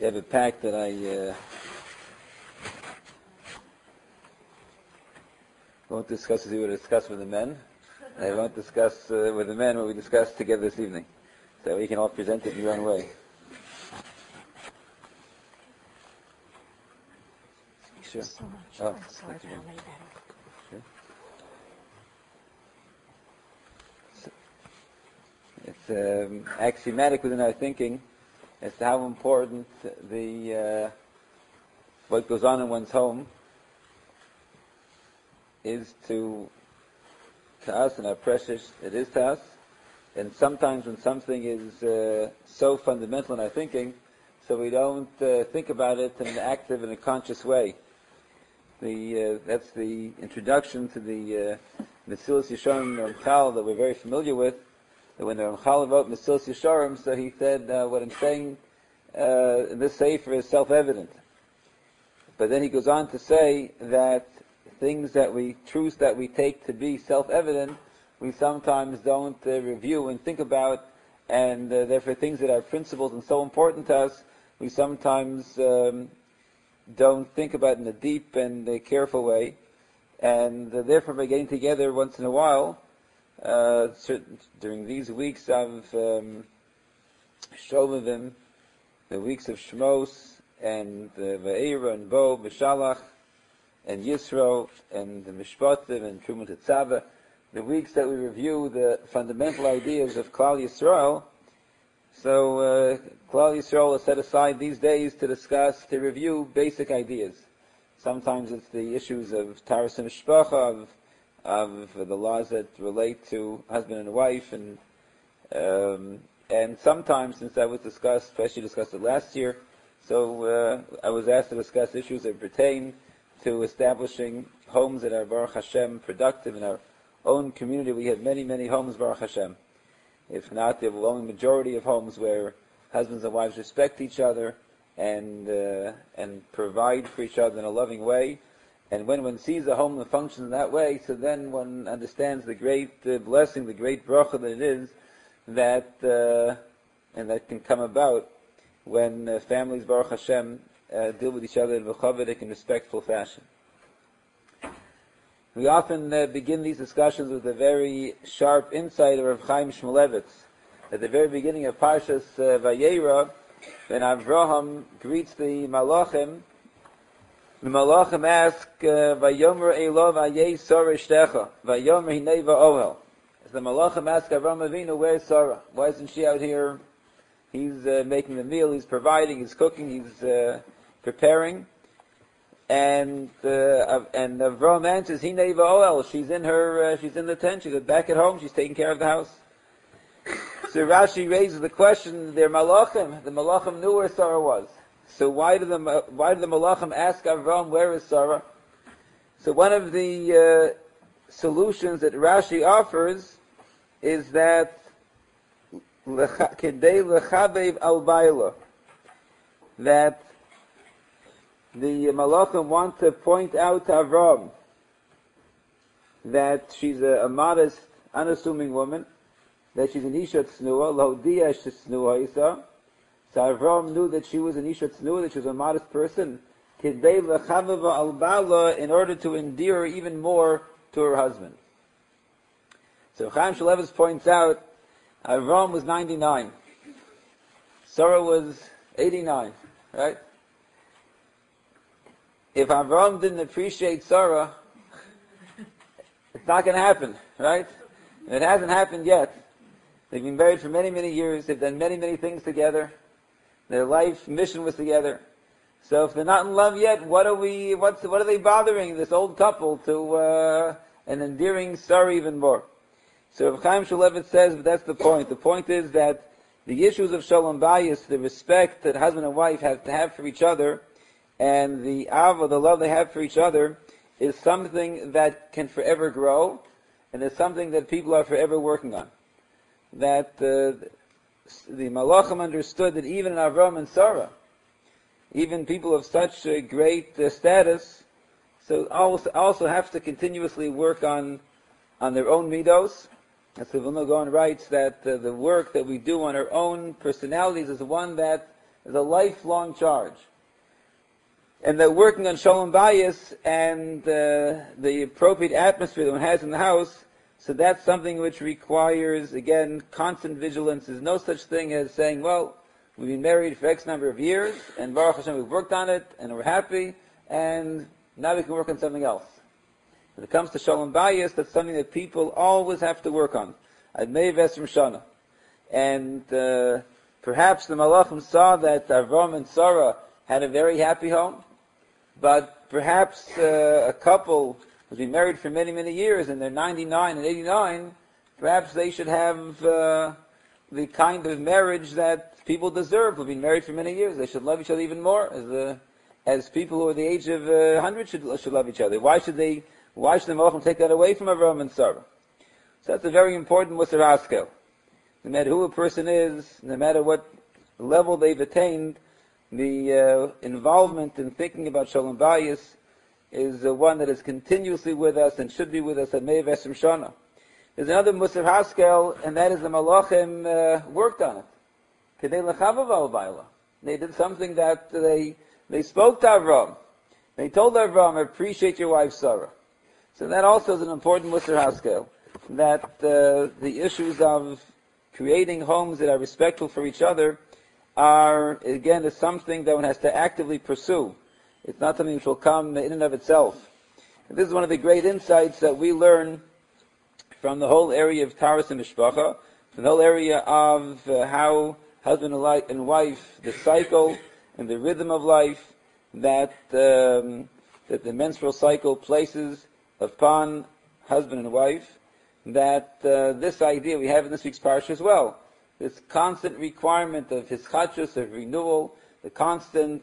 have a pact that I won't discuss as we would discuss with the men. I won't discuss with the men what we discussed together this evening. So we can all present it in your own way. Sure. So much. Oh, I'm sorry, thank you. I'll lay better. Sure. It's axiomatic within our thinking as to how important the what goes on in one's home is to us and how precious it is to us. And sometimes when something is so fundamental in our thinking, so we don't think about it in an active and a conscious way. That's the introduction to the Mesilas Yesharim Ramchal that we're very familiar with. That when the Ramchal wrote Mesilas Yesharim, so he said, what I'm saying in this sefer is self-evident. But then he goes on to say that truths that we take to be self-evident, we sometimes don't review and think about, and therefore things that are principles and so important to us, we sometimes don't think about in a deep and careful way, and therefore by getting together once in a while, during these weeks of Shovavim, the weeks of Shmos, and Va'era, and Bo, Beshalach, and Yisro, and the Mishpatim, and Trumat Tzava, the weeks that we review the fundamental ideas of Klal Yisrael. So Klal Yisrael is set aside these days to review basic ideas. Sometimes it's the issues of Taras and Mishpacha, of the laws that relate to husband and wife, and sometimes, since that was discussed, especially discussed it last year, so I was asked to discuss issues that pertain to establishing homes that are Baruch Hashem productive in our own community. We have many, many homes, Baruch Hashem. If not, the overwhelming majority of homes where husbands and wives respect each other and provide for each other in a loving way. And when one sees a home that functions in that way, so then one understands the great blessing, the great bracha that it is, and that can come about when families, Baruch Hashem, deal with each other in a mechavedik and respectful fashion. We often begin these discussions with a very sharp insight of Rav Chaim Shmulevitz. At the very beginning of Parshas Vayera, when Avraham greets the Malachim ask, Vayomer Elov Ayei Sarah Shtecha, Vayomer Hinei Va'ohel. As the Malachim ask Avraham Avinu, where's Sarah? Why isn't she out here? He's making the meal, he's providing, he's cooking, he's preparing. And Avraham answers, Hinei Va'ohel. She's in the tent, she's back at home, she's taking care of the house. So Rashi raises the question, they're Malachim. The Malachim knew where Sarah was. So why did the Malachim ask Avraham, where is Sarah? So one of the solutions that Rashi offers is that Kedei lechabev al bayla, that the Malachim want to point out to Avraham that she's a modest, unassuming woman, that she's an Isha Tznuah, Lahodia Shesnuah Isa. So Avraham knew that she was an Isha Tznuah, that she was a modest person, Kedei lechaveva al bala, in order to endear her even more to her husband. So Chaim Shmulevitz points out, Avraham was 99. Sarah was 89, right? If Avraham didn't appreciate Sarah, it's not going to happen, right? And it hasn't happened yet. They've been married for many, many years. They've done many, many things together. Their life mission was together. So if they're not in love yet, what are they bothering this old couple to an endearing Sarah even more? So Rav Chaim Shmulevitz says, but that's the point. The point is that the issues of Shalom Bayis, the respect that husband and wife have to have for each other, and the ava, the love they have for each other, is something that can forever grow, and is something that people are forever working on. That the Malachim understood that even in Avraham and Sarah, even people of such a great status, so also have to continuously work on their own midos. As the Vilna Gaon writes, that the work that we do on our own personalities is one that is a lifelong charge. And they're working on Shalom Bayis and the appropriate atmosphere that one has in the house. So that's something which requires, again, constant vigilance. There's no such thing as saying, well, we've been married for X number of years, and Baruch Hashem, we've worked on it, and we're happy, and now we can work on something else. When it comes to Shalom Bayis, that's something that people always have to work on. Admei Vesrim Shana. And perhaps the Malachim saw that Avram and Sarah had a very happy home, but perhaps a couple who's been married for many, many years, and they're 99 and 89, perhaps they should have the kind of marriage that people deserve who've been married for many years. They should love each other even more, as people who are the age of 100 should love each other. Why should the Malachim take that away from Avram and Sarah? So that's a very important Musar Haskel. No matter who a person is, no matter what level they've attained, the involvement in thinking about Shalom Bayis is one that is continuously with us and should be with us at Mei Vesrim Shana. There's another Musar Haskel, and that is the Malachim worked on it. Kedei L'chavav al Baila. They did something that they spoke to Avram. They told Avram, appreciate your wife Sarah. So that also is an important Musar Haskel, that the issues of creating homes that are respectful for each other are, again, is something that one has to actively pursue. It's not something which will come in and of itself. And this is one of the great insights that we learn from the whole area of Taras and Mishpacha, from the whole area of how husband and wife, the cycle and the rhythm of life that the menstrual cycle places upon husband and wife, that this idea we have in this week's parsha as well. This constant requirement of hischadshus, of renewal, the constant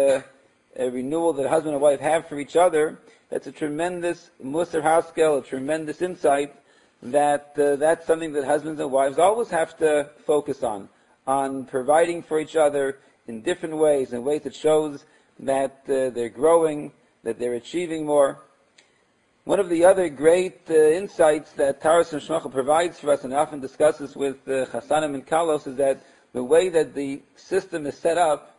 renewal that husband and wife have for each other, that's a tremendous Musar Haskel, a tremendous insight that that's something that husbands and wives always have to focus on providing for each other in different ways, in ways that shows that they're growing, that they're achieving more. One of the other great insights that Taras and Shmacha provides for us, and often discusses with Chasanim and Kalos, is that the way that the system is set up,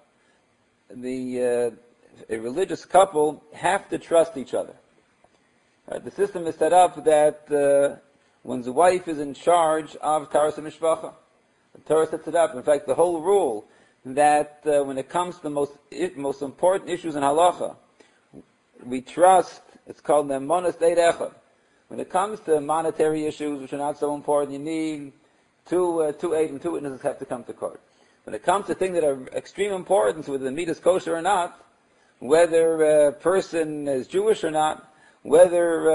a religious couple have to trust each other. The system is set up that one's wife is in charge of Taras and Mishpacha. The Torah sets it up. In fact, the whole rule that when it comes to the most important issues in halacha, we trust. It's called Ne'emonos Eid Echad. When it comes to monetary issues, which are not so important, you need two aid and two witnesses have to come to court. When it comes to things that are extreme importance, whether the meat is kosher or not, whether a person is Jewish or not, whether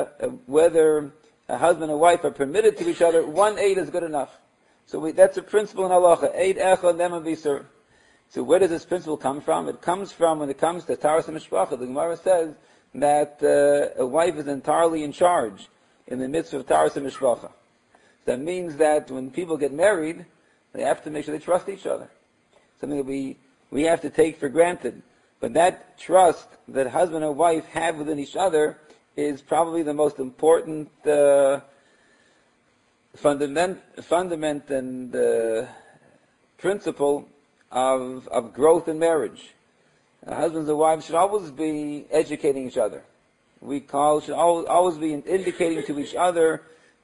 a husband and wife are permitted to each other, one aid is good enough. So that's a principle in halacha. Eid Echad Ne'eman B'Yisur. So where does this principle come from? It comes from, when it comes to Taras and Mishpacha, the Gemara says that a wife is entirely in charge in the midst of Taras and Mishpacha. That means that when people get married, they have to make sure they trust each other. Something that we have to take for granted. But that trust that husband and wife have within each other is probably the most important fundament and principle of growth in marriage. Husbands and wives should always be educating each other. Should always be indicating to each other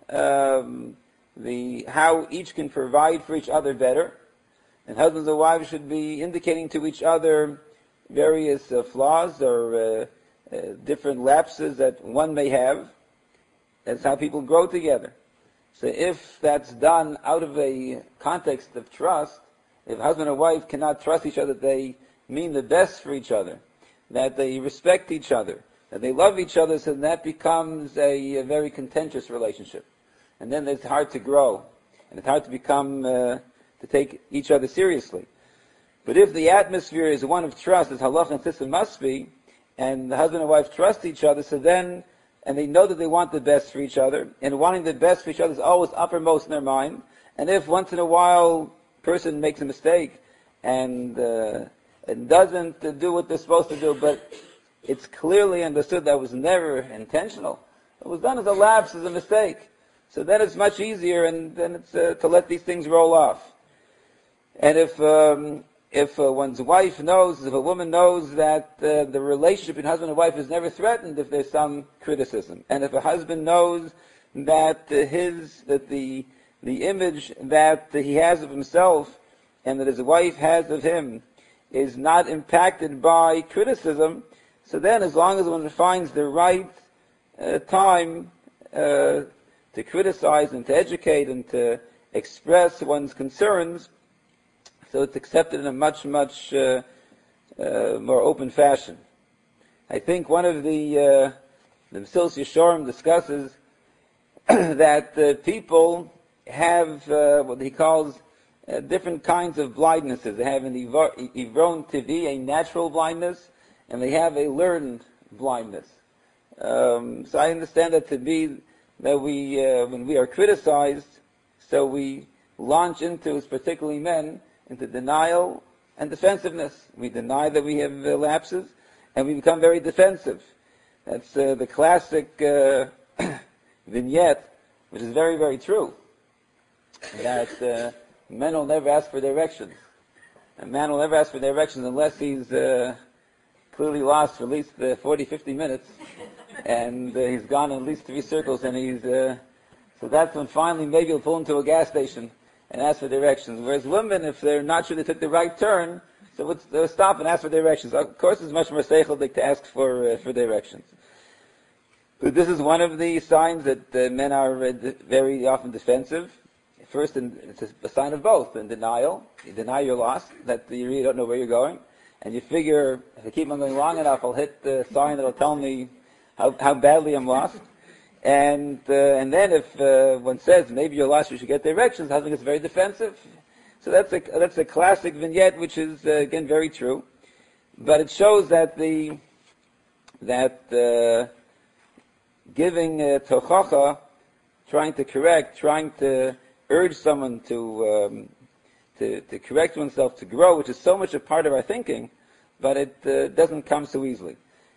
how each can provide for each other better. And husbands and wives should be indicating to each other various flaws or different lapses that one may have. That's how people grow together. So if that's done out of a context of trust, if husband and wife cannot trust each other, they mean the best for each other, that they respect each other, that they love each other, so that becomes a very contentious relationship. And then it's hard to grow, and it's hard to become, to take each other seriously. But if the atmosphere is one of trust, as halacha and system must be, and the husband and wife trust each other, so then, and they know that they want the best for each other, and wanting the best for each other is always uppermost in their mind, and if once in a while a person makes a mistake, and doesn't do what they're supposed to do, but it's clearly understood that was never intentional. It was done as a lapse, as a mistake. So then it's much easier, and then it's to let these things roll off. And if one's wife knows, if a woman knows that the relationship between husband and wife is never threatened if there's some criticism, and if a husband knows that the image that he has of himself and that his wife has of him is not impacted by criticism, so then as long as one finds the right time to criticize and to educate and to express one's concerns, so it's accepted in a much, much more open fashion. I think one of the Mesilas Yesharim discusses that people have what he calls different kinds of blindnesses. They have an Ivron Tivi, a natural blindness, and they have a learned blindness. So I understand that to be that we, when we are criticized, so we launch into, particularly men, into denial and defensiveness. We deny that we have lapses, and we become very defensive. That's the classic vignette, which is very, very true, that men will never ask for directions. A man will never ask for directions unless he's clearly lost for at least 40, 50 minutes, and he's gone in at least 3 circles, and so that's when finally maybe he'll pull into a gas station and ask for directions. Whereas women, if they're not sure they took the right turn, so they'll stop and ask for directions. Of course, it's much more seichelic to ask for directions. But this is one of the signs that men are very often defensive. First, it's a sign of both. In denial, you deny your loss, that you really don't know where you're going, and you figure, if I keep on going long enough, I'll hit the sign that'll tell me how badly I'm lost. And then if one says, maybe you're lost, you should get directions, I think it's very defensive. So that's a classic vignette, which is, again, very true. But it shows that giving tochacha, trying to correct, trying to urge someone to correct oneself, to grow, which is so much a part of our thinking, but it doesn't come so easily.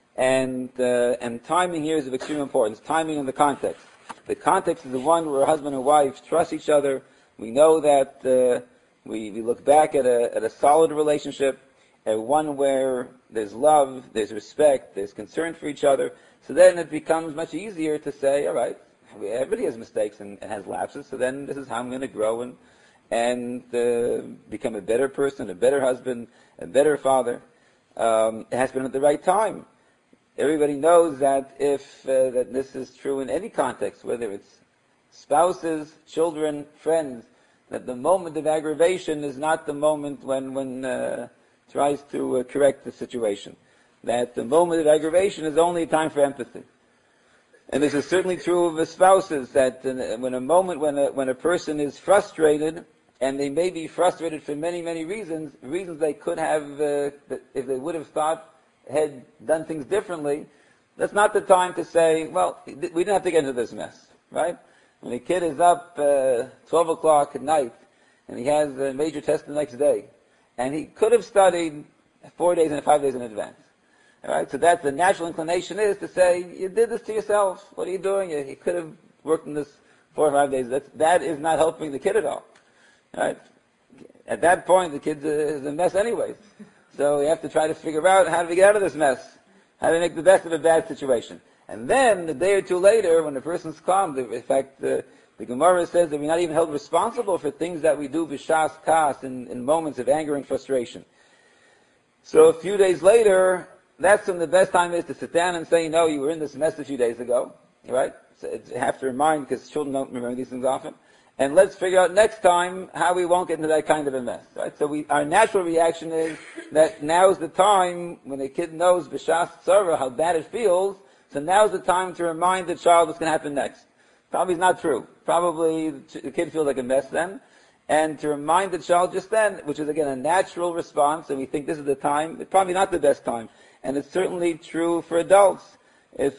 And timing here is of extreme importance. Timing in the context. The context is the one where a husband and wife trust each other. We know that we look back at a solid relationship, at one where there's love, there's respect, there's concern for each other. So then it becomes much easier to say, all right, everybody has mistakes and has lapses, so then this is how I'm going to grow and become a better person, a better husband, a better father. It has been at the right time. Everybody knows that that this is true in any context, whether it's spouses, children, friends, that the moment of aggravation is not the moment when one tries to correct the situation. That the moment of aggravation is only a time for empathy. And this is certainly true of the spouses, that when a person is frustrated, and they may be frustrated for many, many reasons they could have, if they would have thought, had done things differently, that's not the time to say, well, we didn't have to get into this mess, right? When a kid is up 12 o'clock at night, and he has a major test the next day, and he could have studied 4 days and 5 days in advance. All right, so that's the natural inclination is to say, you did this to yourself. What are you doing? You could have worked in this 4 or 5 days. That is not helping the kid at all. All right? At that point, the kid is a mess anyways. So we have to try to figure out how do we get out of this mess? How do we make the best of a bad situation? And then, a day or two later, when the person's calm, in fact, the Gemara says that we're not even held responsible for things that we do b'shas kas, in moments of anger and frustration. So a few days later, that's when the best time is to sit down and say, no, you were in this mess a few days ago, right? So you have to remind, because children don't remember these things often. And let's figure out next time how we won't get into that kind of a mess, right? So our natural reaction is that now's the time when a kid knows b'shas tzara how bad it feels. So now's the time to remind the child what's going to happen next. Probably is not true. Probably the kid feels like a mess then. And to remind the child just then, which is again a natural response, and we think this is the time, it's probably not the best time. And it's certainly true for adults. If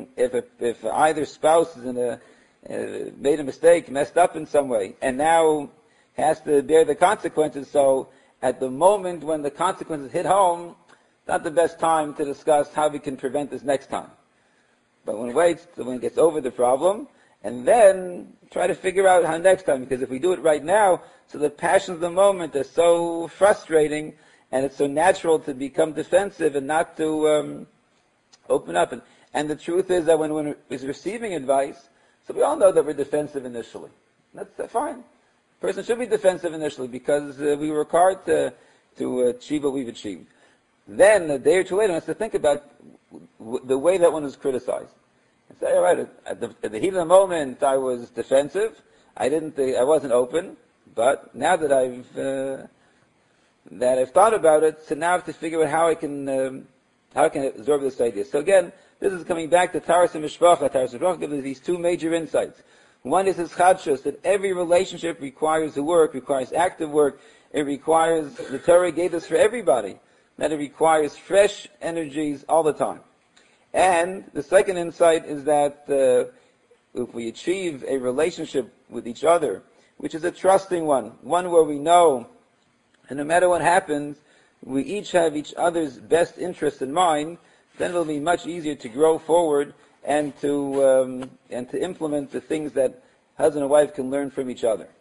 either spouse is made a mistake, messed up in some way, and now has to bear the consequences, so at the moment when the consequences hit home, it's not the best time to discuss how we can prevent this next time. But when it waits, when it gets over the problem, and then try to figure out how next time, because if we do it right now, so the passions of the moment are so frustrating, and it's so natural to become defensive and not to open up. And the truth is that when one is receiving advice, so we all know that we're defensive initially. That's fine. A person should be defensive initially because we work hard to achieve what we've achieved. Then, a day or two later, one has to think about the way that one was criticized. And say, all right, at the heat of the moment, I was defensive. I wasn't open. But now that I've thought about it, so now I have to figure out how I can absorb this idea. So again, this is coming back to Taras and Mishpacha. Taras and Mishpacha gives us these two major insights. One is his chadshus, that every relationship requires work, requires active work. It requires, the Torah gave us for everybody, that it requires fresh energies all the time. And the second insight is that if we achieve a relationship with each other, which is a trusting one where we know, and no matter what happens, we each have each other's best interest in mind, then it will be much easier to grow forward and to implement the things that husband and wife can learn from each other.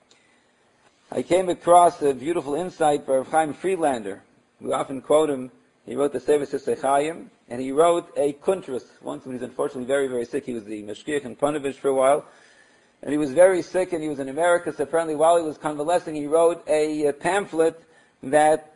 I came across a beautiful insight by Rav Chaim Friedlander. We often quote him. He wrote the Sefer Sisei Chaim, and he wrote a kuntras. Once when he was unfortunately very, very sick, he was the mashgiach in Ponevezh for a while, and he was very sick, and he was in America, so apparently while he was convalescing, he wrote a pamphlet that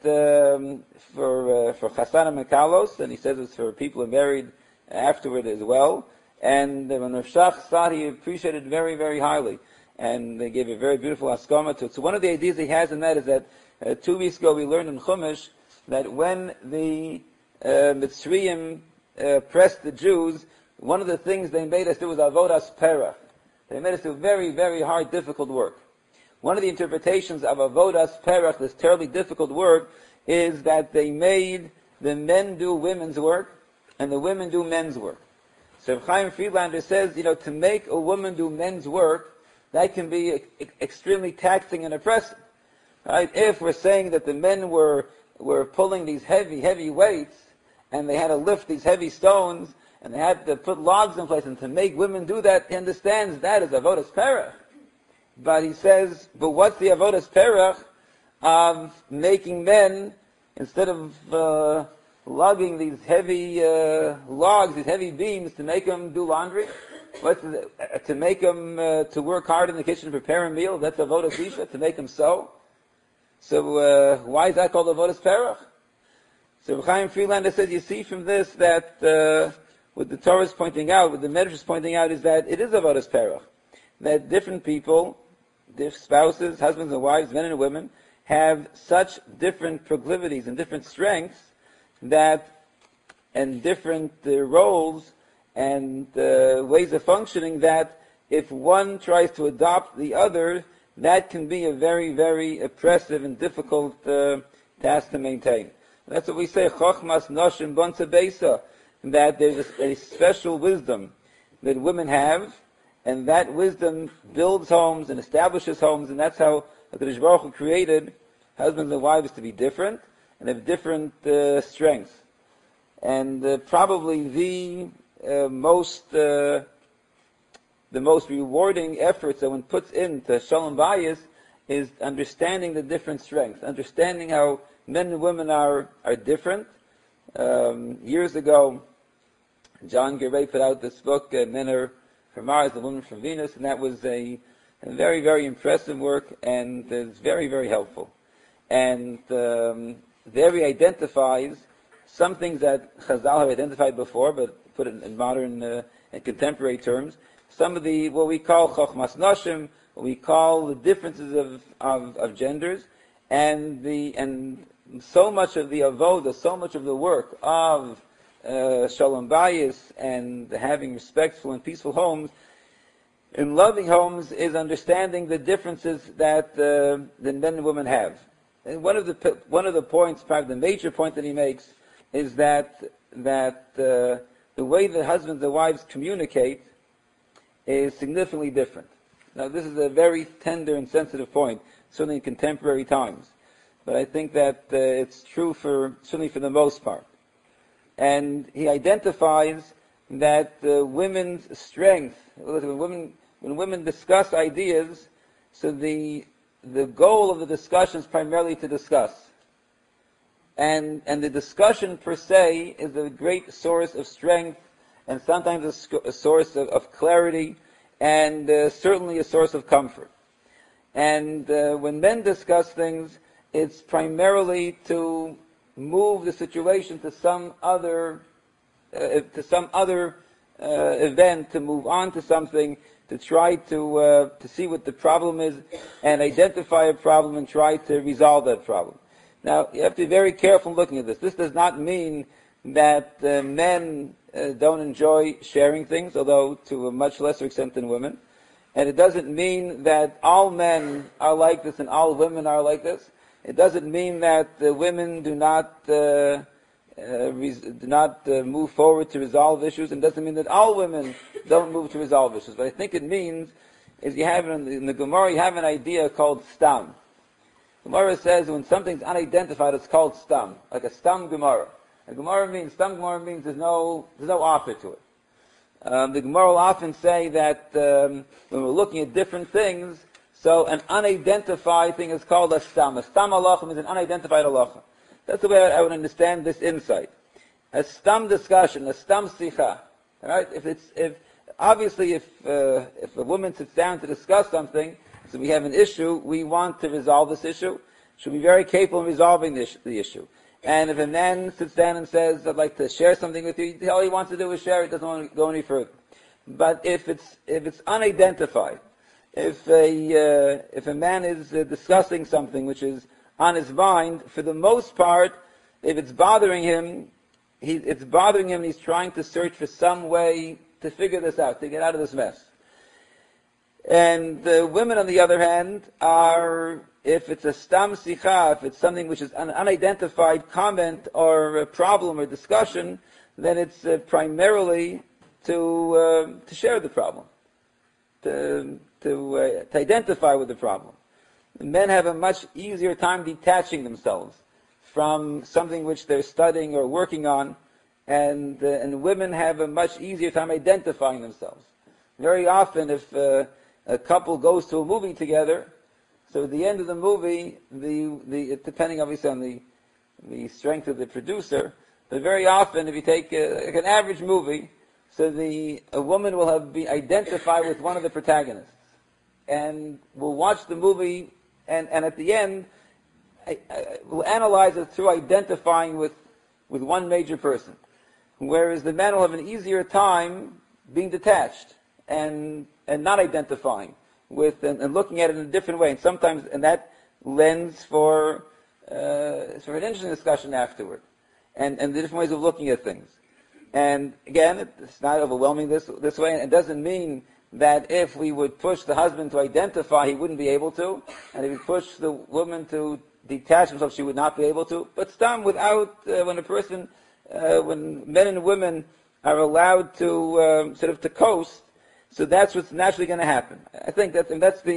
for Chasanim and Kalos, and he says it's for people who are married afterward as well. And when Rav Shach saw it, he appreciated it very, very highly. And they gave a very beautiful haskama to it. So one of the ideas he has in that is that 2 weeks ago we learned in Chumash that when the Mitzrayim pressed the Jews, one of the things they made us do was avodas perach. They made us do very, very hard, difficult work. One of the interpretations of avodas perach, this terribly difficult work, is that they made the men do women's work and the women do men's work. So Chaim Friedlander says, to make a woman do men's work, that can be extremely taxing and oppressive. Right? If we're saying that the men were pulling these heavy, heavy weights, and they had to lift these heavy stones, and they had to put logs in place, and to make women do that, he understands that is avodas perach. But he says, but what's the avodas perach of making men, instead of lugging these heavy logs, these heavy beams, to make them do laundry? To make them to work hard in the kitchen to prepare a meal? That's avodas isha, to make them sew. So why is that called avodas perach? So Chaim Friedlander says, you see from this that what the Torah is pointing out, what the Medrash is pointing out, is that it is avodas perach. That different people, different spouses, husbands and wives, men and women, have such different proclivities and different strengths and different roles and ways of functioning, that if one tries to adopt the other, that can be a very, very oppressive and difficult task to maintain. That's what we say, chochmas noshim bonsa beisa, that there's a special wisdom that women have, and that wisdom builds homes and establishes homes, and that's how HaKadosh Baruch Hu created husbands and wives to be different and have different strengths. And probably the most rewarding efforts that one puts into Shalom Bayis is understanding the different strengths, understanding how men and women are different. Years ago, John Gervais put out this book, Men Are from Mars, the Women from Venus, and that was a very, very impressive work, and it's very, very helpful. And there he identifies some things that Chazal have identified before, but put it in modern and contemporary terms. Some of the, what we call chochmas noshim, what we call the differences of genders, and so much of the avoda, so much of the work of Shalom Bayis and having respectful and peaceful homes, in loving homes, is understanding the differences that the men and women have. And one of the points, probably the major point that he makes, is that the way that husbands and wives communicate is significantly different. Now, this is a very tender and sensitive point, certainly in contemporary times, but I think that it's true certainly for the most part. And he identifies that women's strength, when women discuss ideas, so the goal of the discussion is primarily to discuss. And the discussion per se is a great source of strength, and sometimes a source of clarity, and certainly a source of comfort. And when men discuss things, it's primarily to move the situation to some other event, to move on to something, to try to see what the problem is, and identify a problem and try to resolve that problem. Now, you have to be very careful looking at this. This does not mean that men don't enjoy sharing things, although to a much lesser extent than women. And it doesn't mean that all men are like this and all women are like this. It doesn't mean that the women do not move forward to resolve issues, and doesn't mean that all women don't move to resolve issues. But I think it means, is you have in the Gemara, you have an idea called stam. Gemara says when something's unidentified, it's called stam, like a stam Gemara. Stam Gemara means there's no author to it. The Gemara will often say that when we're looking at different things, so an unidentified thing is called a stam. A stam halacha means an unidentified halacha. That's the way I would understand this insight. A stam discussion, a stam sicha. All right? If a woman sits down to discuss something, so we have an issue, we want to resolve this issue, should be very capable in resolving the issue. And if a man sits down and says, I'd like to share something with you, all he wants to do is share it, doesn't want to go any further. But if it's unidentified, if a man is discussing something which is on his mind, for the most part, if it's bothering him, and he's trying to search for some way to figure this out, to get out of this mess. And the women, on the other hand, are, if it's a stam sicha, if it's something which is an unidentified comment or a problem or discussion, then it's primarily to share the problem, to identify with the problem. Men have a much easier time detaching themselves from something which they're studying or working on, and women have a much easier time identifying themselves. Very often, if a couple goes to a movie together, so at the end of the movie, depending obviously on the strength of the producer, but very often, if you take like an average movie, so a woman will be identified with one of the protagonists, and will watch the movie, and at the end, will analyze it through identifying with one major person, whereas the man will have an easier time being detached and not identifying with and looking at it in a different way, and sometimes that lends for an interesting discussion afterward, and the different ways of looking at things. And again, it's not overwhelming this way, and it doesn't mean that if we would push the husband to identify, he wouldn't be able to, and if we push the woman to detach himself, she would not be able to. But stam, without when men and women are allowed to to coast, so that's what's naturally going to happen. I think that's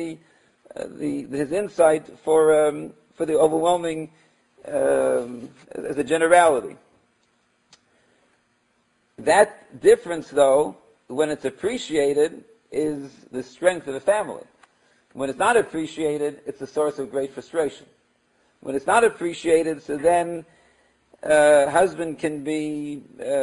his insight for the overwhelming as a generality. That difference, though, when it's appreciated, is the strength of the family. When it's not appreciated, it's a source of great frustration. When it's not appreciated, so then husband can be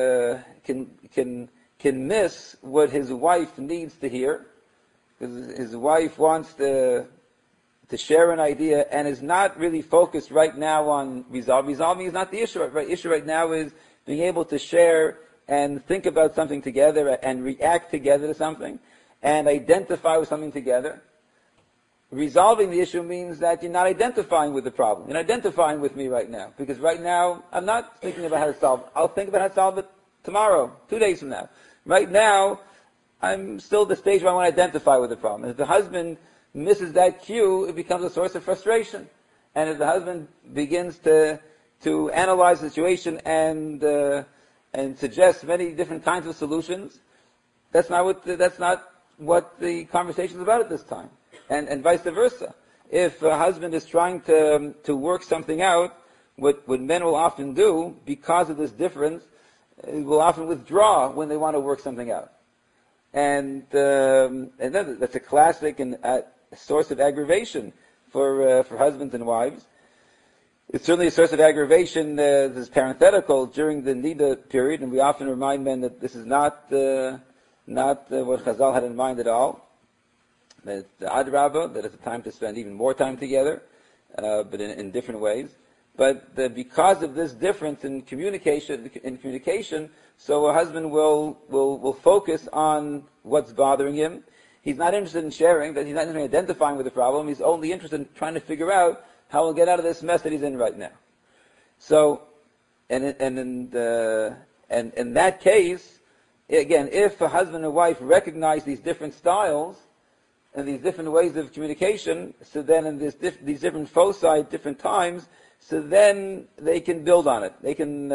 can miss what his wife needs to hear, because his wife wants to share an idea and is not really focused right now on resolving. Resolving is not the issue. The issue right now is being able to share and think about something together and react together to something and identify with something together. Resolving the issue means that you're not identifying with the problem. You're not identifying with me right now, because right now I'm not thinking about how to solve it. I'll think about how to solve it tomorrow, 2 days from now. Right now, I'm still at the stage where I want to identify with the problem. If the husband misses that cue, it becomes a source of frustration. And if the husband begins to analyze the situation and suggest many different kinds of solutions, that's not what the conversation is about at this time. And vice versa. If a husband is trying to work something out, what men will often do, because of this difference, will often withdraw when they want to work something out. And that's a classic and source of aggravation for husbands and wives. It's certainly a source of aggravation. This is parenthetical during the Nida period, and we often remind men that this is not what Chazal had in mind at all. That it's the Adrabah, that it's a time to spend even more time together, but in different ways. But because of this difference in communication, so a husband will focus on what's bothering him. He's not interested in sharing, that he's not interested in identifying with the problem. He's only interested in trying to figure out how he'll get out of this mess that he's in right now. So, and in that case, again, if a husband and wife recognize these different styles and these different ways of communication, so then in these different foci at different times, so then they can build on it. They can,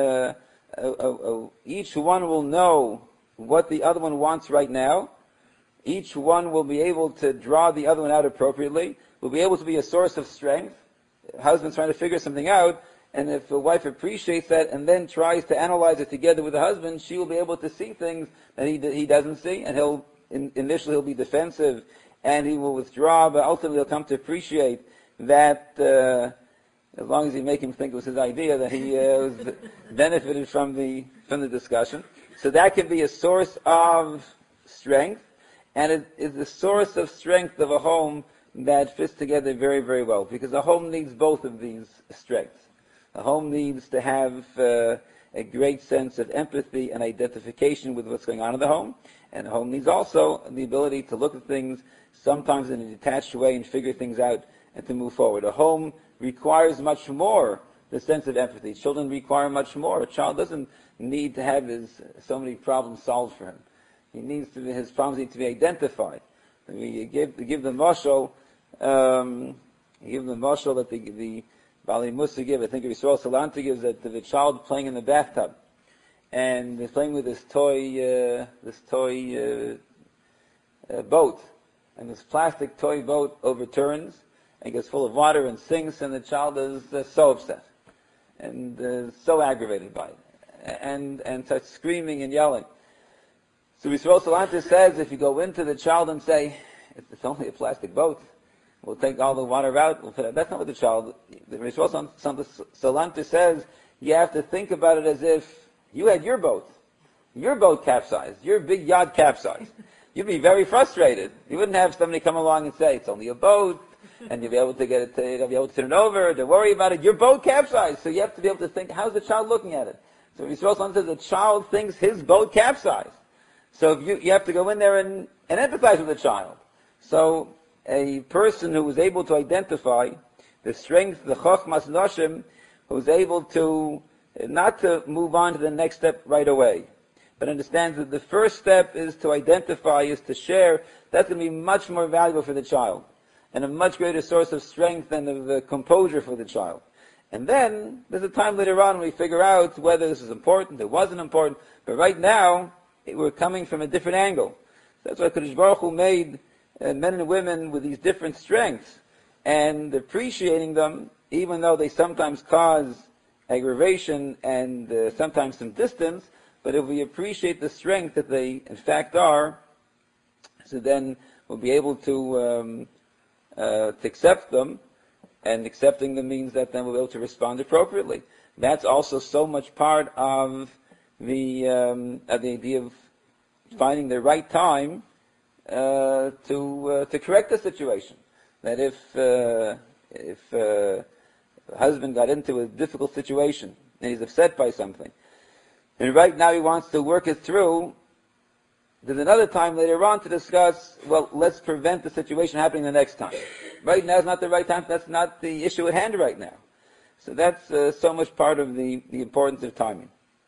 each one will know what the other one wants right now. Each one will be able to draw the other one out appropriately, will be able to be a source of strength. The husband's trying to figure something out, and if the wife appreciates that and then tries to analyze it together with the husband, she will be able to see things that he doesn't see, and initially he'll be defensive, and he will withdraw, but ultimately he'll come to appreciate that, as long as you make him think it was his idea, that he was benefited from the discussion. So that can be a source of strength, and it is the source of strength of a home that fits together very, very well, because a home needs both of these strengths. A home needs to have a great sense of empathy and identification with what's going on in the home, and a home needs also the ability to look at things sometimes in a detached way and figure things out and to move forward. A home requires much more the sense of empathy. Children require much more. A child doesn't need to have so many problems solved for him. His problems need to be identified. We give the mashal, that the Bali Musa give. I think Yisrael Salanta gives that the child playing in the bathtub, and he's playing with this toy boat, and this plastic toy boat overturns and gets full of water and sinks, and the child is so upset and so aggravated by it, and starts screaming and yelling. So Yisrael Salanta says, if you go into the child and say, it's only a plastic boat, we'll take all the water out, that's not what the child, Yisrael Salanta says, you have to think about it as if you had your boat capsized, your big yacht capsized. You'd be very frustrated. You wouldn't have somebody come along and say, it's only a boat, and you'll be able to you'll be able to turn it over, don't worry about it, your boat capsized. So you have to be able to think, how's the child looking at it? So Yisrael Salanta says, the child thinks his boat capsized. So you have to go in there and empathize with the child. So a person who is able to identify the strength, the chokhmas noshim, who's able to not to move on to the next step right away, but understands that the first step is to identify, is to share, that's going to be much more valuable for the child, and a much greater source of strength and of composure for the child. And then there's a time later on when we figure out whether this is important, it wasn't important, but right now we're coming from a different angle. That's why Kadosh Baruch Hu made men and women with these different strengths, and appreciating them, even though they sometimes cause aggravation and sometimes some distance, but if we appreciate the strength that they in fact are, so then we'll be able to accept them, and accepting them means that then we'll be able to respond appropriately. That's also so much part of the idea of finding the right time to correct the situation. That if a husband got into a difficult situation and he's upset by something, and right now he wants to work it through, there's another time later on to discuss, well, let's prevent the situation happening the next time. Right now is not the right time, that's not the issue at hand right now. So that's so much part of the importance of timing.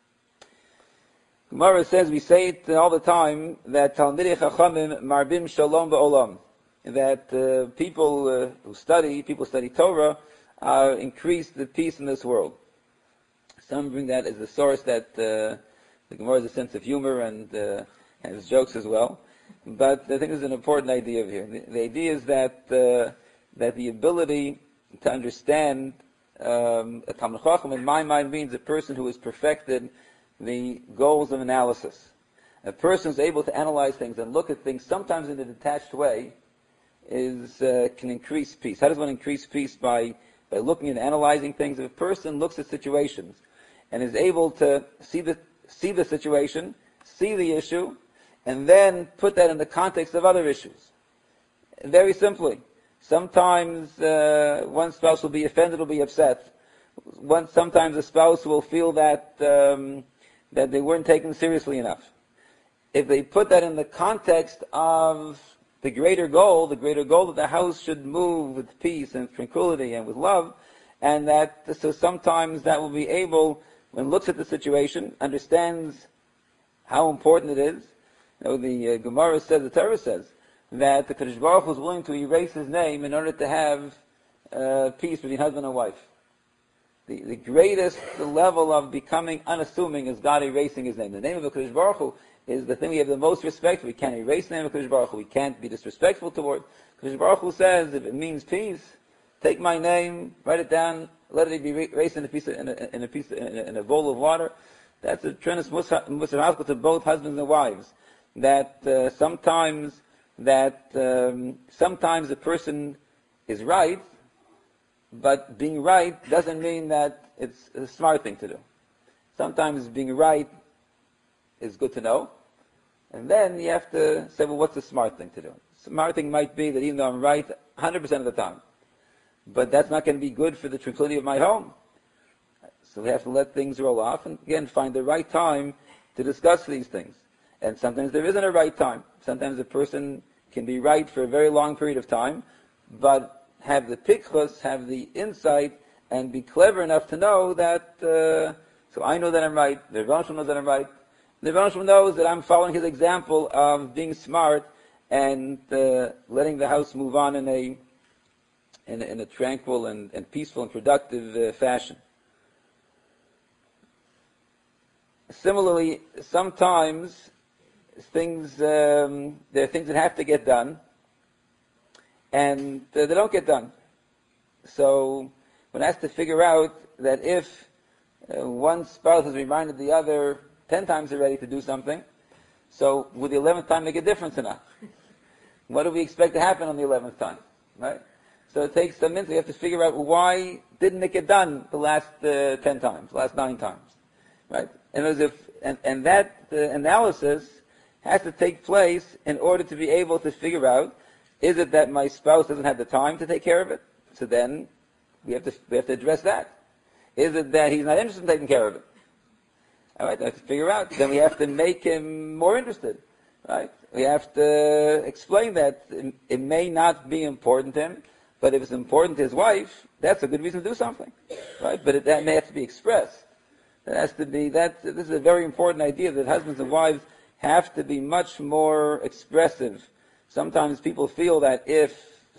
Gemara says, we say it all the time, that Talmidei Chachamim marbim shalom ba'olam, that people study Torah, increase the peace in this world. Some bring that as a source that the Gemara has a sense of humor and has jokes as well. But I think there's an important idea here. The idea is that the ability to understand a Talmid Chacham, in my mind, means a person who is perfected the goals of analysis. A person who's able to analyze things and look at things sometimes in a detached way can increase peace. How does one increase peace? By looking and analyzing things. If a person looks at situations and is able to see the situation, see the issue, and then put that in the context of other issues. Very simply, sometimes one spouse will be offended, will be upset. Sometimes a spouse will feel that they weren't taken seriously enough. If they put that in the context of the greater goal that the house should move with peace and tranquility and with love, and so sometimes that will be able, when looks at the situation, understands how important it is. The Gemara says, the Torah says, that the Kadosh Baruch Hu was willing to erase his name in order to have peace between husband and wife. The greatest level of becoming unassuming is God erasing his name. The name of the Kadosh Baruch Hu is the thing we have the most respect for. We can't erase the name of Kadosh Baruch Hu. We can't be disrespectful toward. Kadosh Baruch Hu says, if it means peace, take my name, write it down, let it be erased in a bowl of water. That's a tremendous musar to both husbands and wives. That sometimes a person is right, but being right doesn't mean that it's a smart thing to do. Sometimes being right is good to know, and then you have to say, well, what's the smart thing to do? Smart thing might be that even though I'm right 100% of the time, but that's not going to be good for the tranquility of my home. So we have to let things roll off and again find the right time to discuss these things. And sometimes there isn't a right time. Sometimes a person can be right for a very long period of time, but have the pikchus, have the insight, and be clever enough to know that, so I know that I'm right, the Rebbe knows that I'm right, the Rebbe knows that I'm following his example of being smart and letting the house move on in a tranquil and peaceful and productive fashion. Similarly, sometimes there are things that have to get done, and they don't get done. So one has to figure out that if one spouse has reminded the other 10 times already to do something, so would the 11th time make a difference or not? What do we expect to happen on the 11th time, right? So it takes some minutes. We have to figure out why didn't it get done the last 10 times, the last 9 times, right? And that analysis has to take place in order to be able to figure out, is it that my spouse doesn't have the time to take care of it? So then we have to address that. Is it that he's not interested in taking care of it? All right, I have to figure out. Then we have to make him more interested, right? We have to explain that it may not be important to him, but if it's important to his wife, that's a good reason to do something, right? But that may have to be expressed. That has to be this is a very important idea that husbands and wives have to be much more expressive. Sometimes people feel that if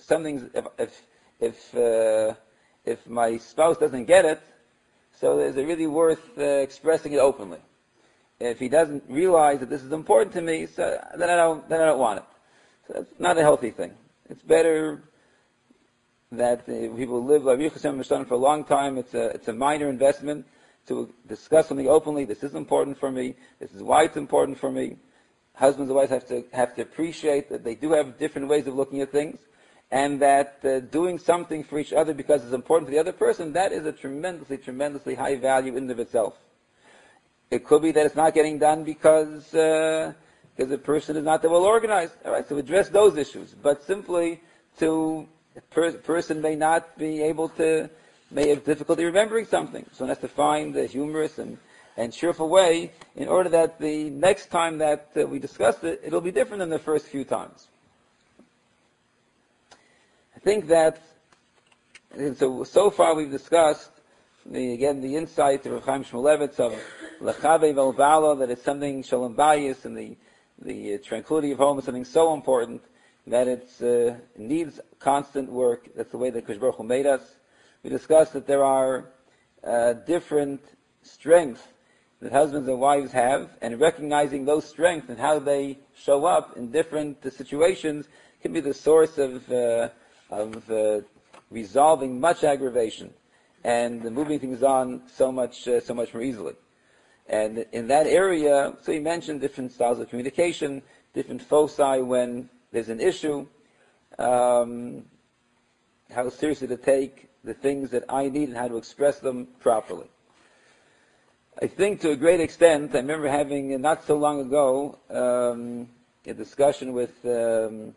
my spouse doesn't get it, so is it really worth expressing it openly? If he doesn't realize that this is important to me, so then I don't want it. So that's not a healthy thing. It's better that people live for a long time. It's a minor investment to discuss something openly. This is important for me. This is why it's important for me. Husbands and wives have to appreciate that they do have different ways of looking at things, and that doing something for each other because it's important to the other person, that is a tremendously, tremendously high value in and of itself. It could be that it's not getting done because the person is not that well organized. All right, so address those issues. But simply a person may not be able to, may have difficulty remembering something. So one has to find a humorous and cheerful way in order that the next time that we discuss it, it'll be different than the first few times. I think that, so far we've discussed, the insight of Rav Chaim Shmulevitz of Lechave Velbala, that it's something Shalom Bayis, and the tranquility of home is something so important that it needs constant work. That's the way that Kadosh Baruch Hu made us. We discussed that there are different strengths that husbands and wives have, and recognizing those strengths and how they show up in different situations can be the source of resolving much aggravation and moving things on so much more easily. And in that area, so he mentioned different styles of communication, different foci when there's an issue, how seriously to take the things that I need and how to express them properly. I think to a great extent, I remember having not so long ago a discussion with one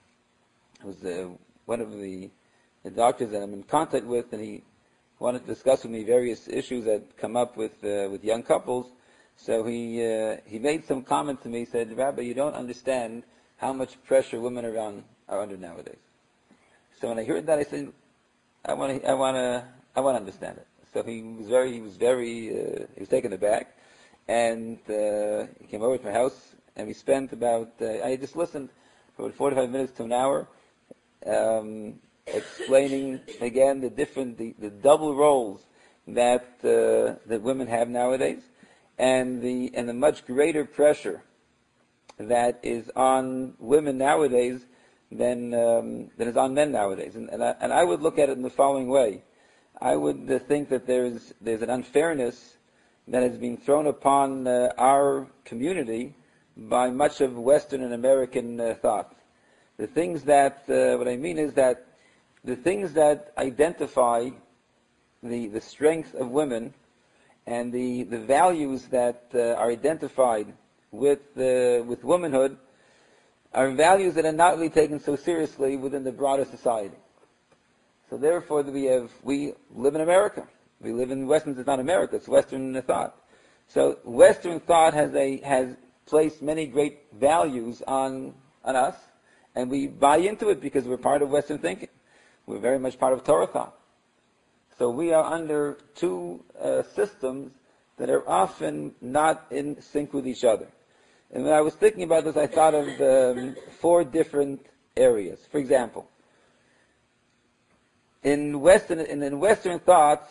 of the doctors that I'm in contact with, and he wanted to discuss with me various issues that come up with young couples. So he made some comment to me. He said, "Rabbi, you don't understand how much pressure women are under nowadays." So when I heard that, I said, "I want to understand it." So he was taken aback, and he came over to my house, and we spent about I just listened for about 45 minutes to an hour, explaining again the double roles that women have nowadays, and the much greater pressure that is on women nowadays than is on men nowadays. And I would look at it in the following way. I would think that there's an unfairness that is being thrown upon our community by much of Western and American thought. The things that, what I mean is that the things that identify the strength of women and the values that are identified with womanhood are values that are not really taken so seriously within the broader society. So therefore, we live in America. We live in Western. It's not America. It's Western thought. So Western thought has placed many great values on us, and we buy into it because we're part of Western thinking. We're very much part of Torah thought. So we are under two systems that are often not in sync with each other. And when I was thinking about this, I thought of 4 different areas. For example, in Western thought,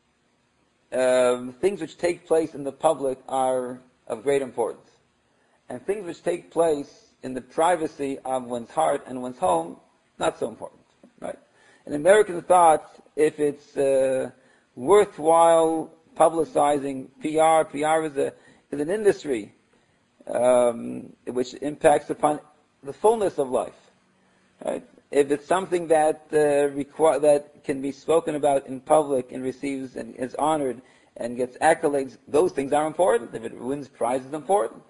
things which take place in the public are of great importance, and things which take place in the privacy of one's heart and one's home, not so important, right? In American thought, if it's worthwhile publicizing PR is an industry which impacts upon the fullness of life, right? If it's something that that can be spoken about in public and receives and is honored and gets accolades, those things are important. If it wins prizes, important.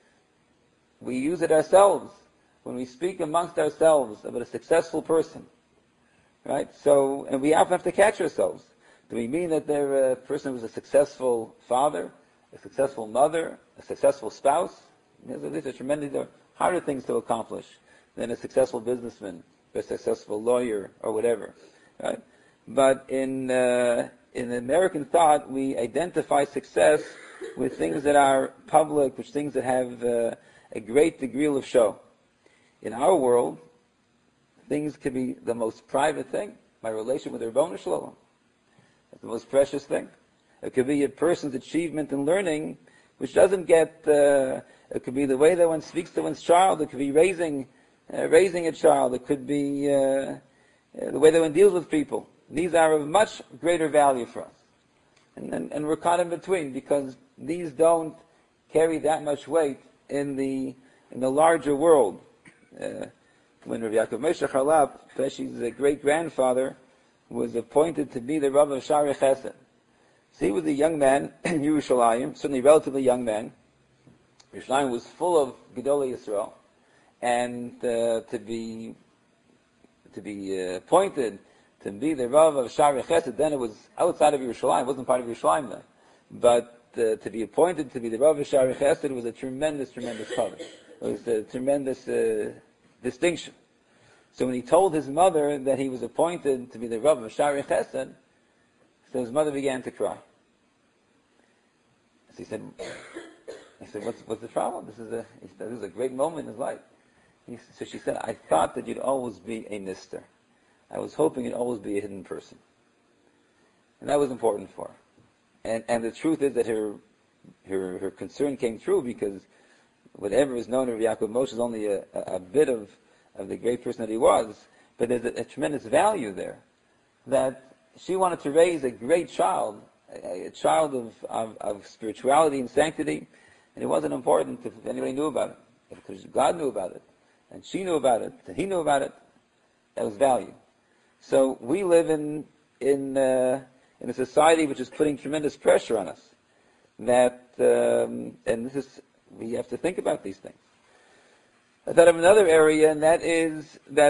We use it ourselves when we speak amongst ourselves about a successful person, right? So, and we often have to catch ourselves. Do we mean that they're a person who's a successful father, a successful mother, a successful spouse? These are tremendously harder things to accomplish than a successful businessman, or a successful lawyer, or whatever, right? But in American thought, we identify success with things that are public, with things that have a great degree of show. In our world, things can be the most private thing. My relation with Ribono Shel Olam. That's the most precious thing. It could be a person's achievement in learning, which doesn't get. It could be the way that one speaks to one's child. It could be raising a child. It could be the way that one deals with people. These are of much greater value for us, and we're caught in between because these don't carry that much weight in the larger world. When Rabbi Yaakov Moshe Charlap, Peshi's great grandfather, was appointed to be the Rav of Shaarei Chesed. So he was a young man in Yerushalayim, certainly a relatively young man. Yerushalayim was full of Gedolei Yisrael, and to be appointed to be the Rav of Shaarei Chesed, then it was outside of Yerushalayim, it wasn't part of Yerushalayim then. But to be appointed to be the Rav of Shaarei Chesed was a tremendous cover. It was a tremendous distinction. So when he told his mother that he was appointed to be the Rav of Shaarei Chesed, so his mother began to cry. So he said, what's the problem? This is a great moment in his life. So she said, I thought that you'd always be a nister. I was hoping you'd always be a hidden person. And that was important for her. And the truth is that her concern came true because whatever is known of Yaakov Moshe is only a bit of the great person that he was, but there's a tremendous value there that she wanted to raise a great child, a child of spirituality and sanctity, and it wasn't important if anybody knew about it. Because God knew about it, and she knew about it, and he knew about it, that was value. So we live in a society which is putting tremendous pressure on us. We have to think about these things. I thought of another area, and that is that